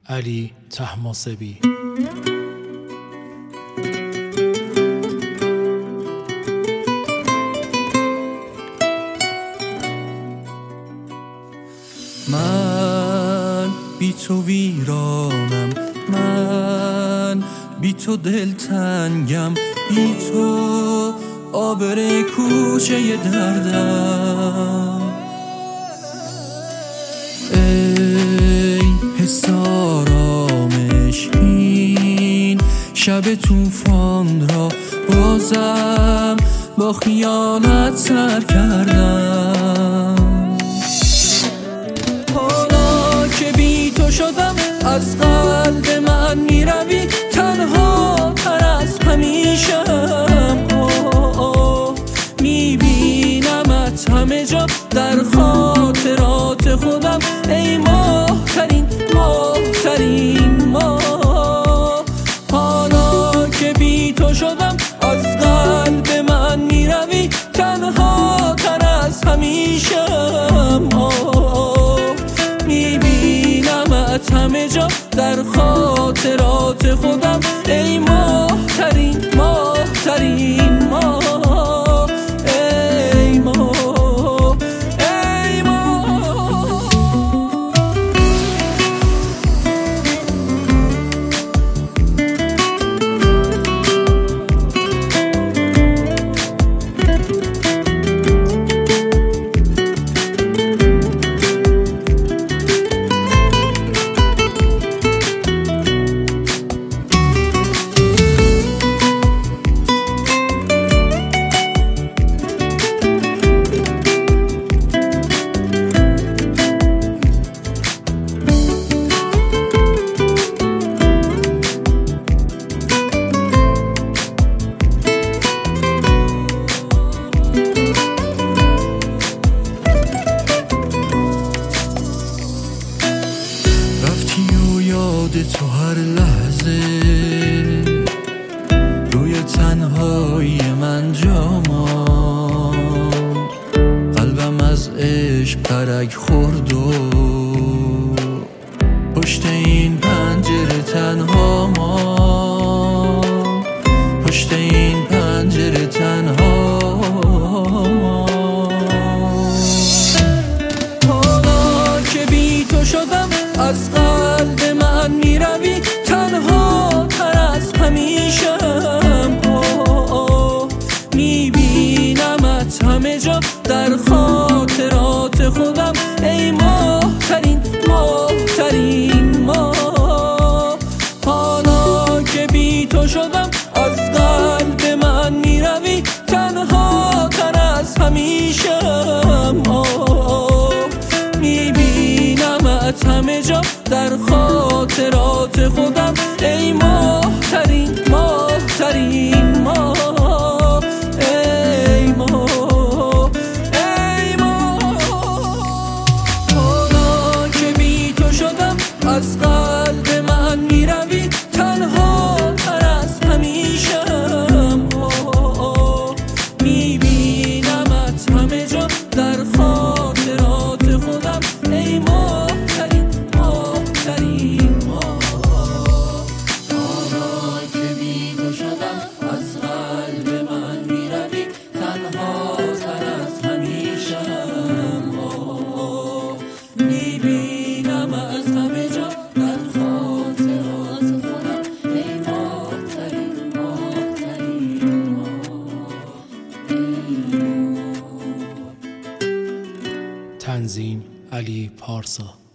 علی طهماسبی. من بی تو ویرانم، من بی تو دلتنگم، بی تو آبر کوچه دردم. ای حس آرامش این شب توفان را بازم با خیالت سر کردم. حالا که بی تو شدم از قلب من میروی، تنها تر از همیشم. میبینمت همه جا در خاطرات خودم، ای ماه‌ترین ماه‌ترین ماه. حالا که بی تو شدم از قلب من میروی، تنها تر از همیشم. میبینمت همه جا در خاطرات خودم، ای ماه‌ترین ماه‌ترین ماه. تو هر لحظه روی تنهایی من جا ماند، قلبم از عشق ترک خورد و پشت این پنجره تنها ماند، پشت این پنجره تنها ماند. حالا که بی تو شدم از قلب من میروی، تنها تر از همیشم. میبینمت همه جا در خاطرات خودم، ای ماه‌ترین ماه‌ترین ماه. حالا که بی تو شدم از قلب من میروی، تنها تر از همیشم. میبینمت همه جا در خاطرات خودم، ای ماه‌ترین ماه‌ترین ماه. ای ماه ای ماه. حالا که بی تو شدم از قلب من میروی، تنها تر از همیشم. میبینمت همه جا در خاطرات خودم، ای ماه‌ترین ماه‌ترین ماه. حالا که بی تو شدم از قلب من میروی، تنها تر از همیشم. میبینمت همه جا در خاطرات خودم، ای ماه‌ترین ماه‌ترین ماه. تنظیم علی پارسا.